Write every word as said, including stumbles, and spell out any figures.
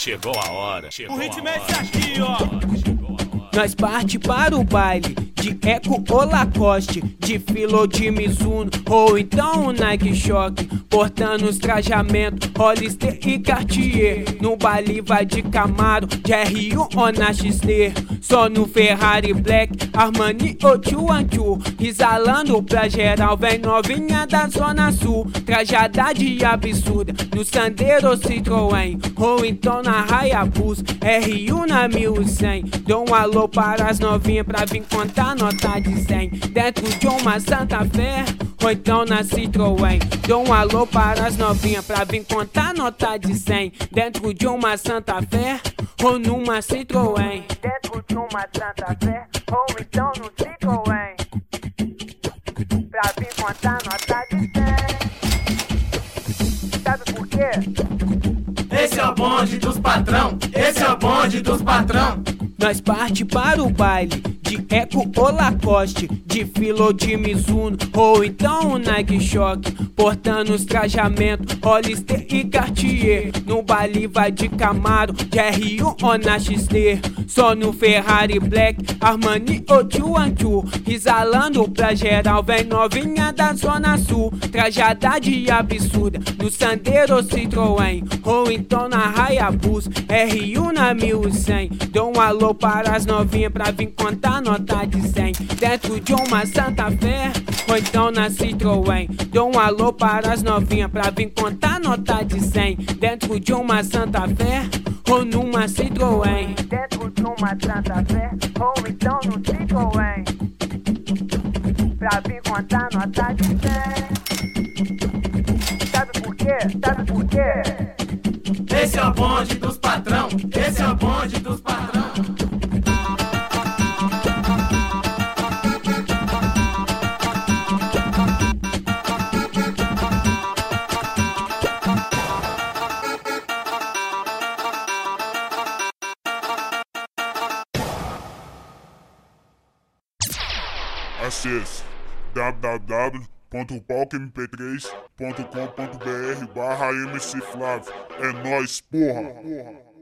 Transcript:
Chegou a hora. Chegou O ritmo a é hora. esse aqui, ó. Nós parte para o baile de Eco ou Lacoste, de Fila ou de Mizuno, ou então o Nike Shock, portando os trajamentos Hollister e Cartier. No baile vai de Camaro, de R um ou na X T, só no Ferrari Black, Armani ou dois dois. Risalando pra geral, vem novinha da Zona Sul, trajada de absurda, no Sandero ou Citroën, ou então na Hayabusa, R um na mil e cem. Dou um alô para as novinhas pra vir contar nota de cem, dentro de uma Santa Fé, ou então na Citroën. Dou um alô para as novinhas pra vir contar nota de cem, dentro de uma Santa Fé, ou numa Citroën. Dentro de uma Santa Fé, ou então no Citroën, pra vir contar nota de cem. Sabe por quê? Esse é o bonde dos patrão. Esse é o bonde dos patrão. Nós parte para o baile de Eco ou Lacoste, de Fila ou de Mizuno, ou então o Nike Shock, portando os trajamentos Hollister e Cartier. No baile vai de Camaro, de R um ou na X T, só no Ferrari Black, Armani ou dois dois. Risalando pra geral, vem novinha da Zona Sul, trajada de absurda, no Sandero ou Citroën, ou então na Hayabusa, R um na mil e cem. Dou um alô para as novinhas pra vir contar nota de cem, dentro de uma Santa Fé, ou então na Citroën. Dou um alô para as novinhas pra vir contar nota de cem, dentro de uma Santa Fé, ou numa Citroën. Dentro de uma Santa Fé, ou então no Citroën, pra vir contar nota de cem. Sabe por quê? Sabe por quê? Esse é o bonde dos patrão. Esse é o bonde dos patrão. Acesse w w w ponto palco m p três ponto com ponto b r barra M C Flávio. É nóis, porra!